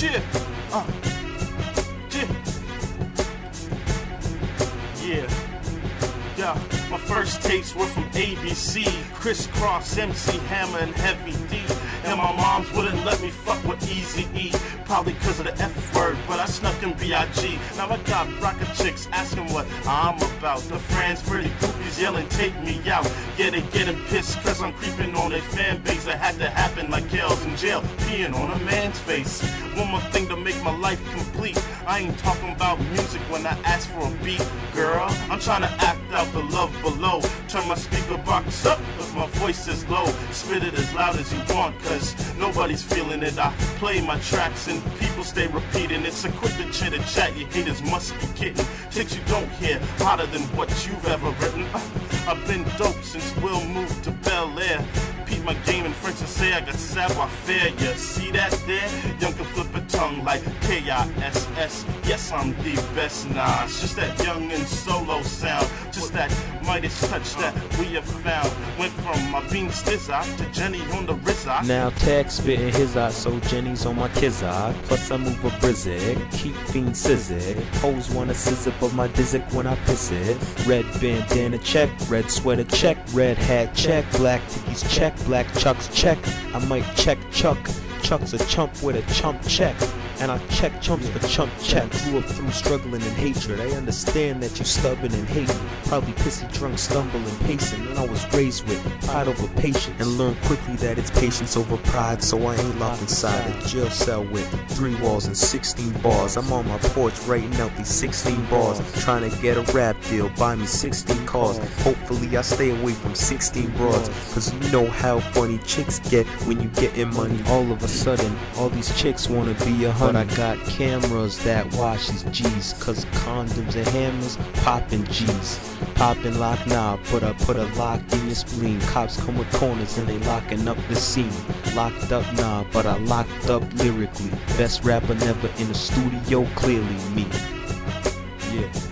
Yeah, yeah. Yeah, my first tapes were from ABC, Crisscross, MC Hammer, and Heavy D. And my moms wouldn't let me fuck with Eazy-E, probably cause of the F word, but I snuck in B.I.G. Now I got rocket chicks asking what I'm about. The friends, pretty groupies yelling, take me out. Yeah, they getting pissed cause I'm creeping on their fan base. It had to happen like girls in jail, peeing on a man's face. One more thing to make my life complete. I ain't talking about music when I ask for a beat, girl. I'm trying to act out the love below. Turn my speaker box up if my voice is low. Spit it as loud as you want, cause nobody's feeling it. I play my tracks and people stay repeating it. So quit the chitter chat, you haters must be kidding. Chicks you don't hear, hotter than what you've ever written. I've been dope since Will moved to Bel Air. Peep my game in French and say I got savoir faire. You see that there? Young can flip a tongue like K-I-S-S. Yes, I'm the best. Nah, it's just that young and solo sound. Just that Midas touch that we have found. Went from my bean stizza to Jenny on the RZA. Now Tag spitting his eye, so Jenny's on my kid's eye. Plus I move a brizzig, keep fiend sizzig. Hoes wanna scissor but my dizzic when I piss it. Red bandana check, red sweater check, red hat check, black tickies check, black chucks check. I might check Chuck. Chuck's a chump with a chump check. And I check chumps for chump check. Grew up through struggling and hatred. I understand that you stubborn and hate me. Probably pissy drunk, stumbling, pacing. And I was raised with pride over patience. And learned quickly that it's patience over pride. So I ain't locked inside a jail cell with 3 walls and 16 bars. I'm on my porch writing out these 16 bars. Trying to get a rap deal, buy me 16 cars. Hopefully I stay away from 16 broads. Cause you know how funny chicks get when you getting money. All of a sudden, all these chicks wanna be a hundred. But I got cameras that watch these G's. Cause condoms and hammers poppin' G's. Poppin' lock now, but I put a lock in your spleen. Cops come with corners and they locking up the scene. Locked up now, but I locked up lyrically. Best rapper never in the studio, clearly me. Yeah.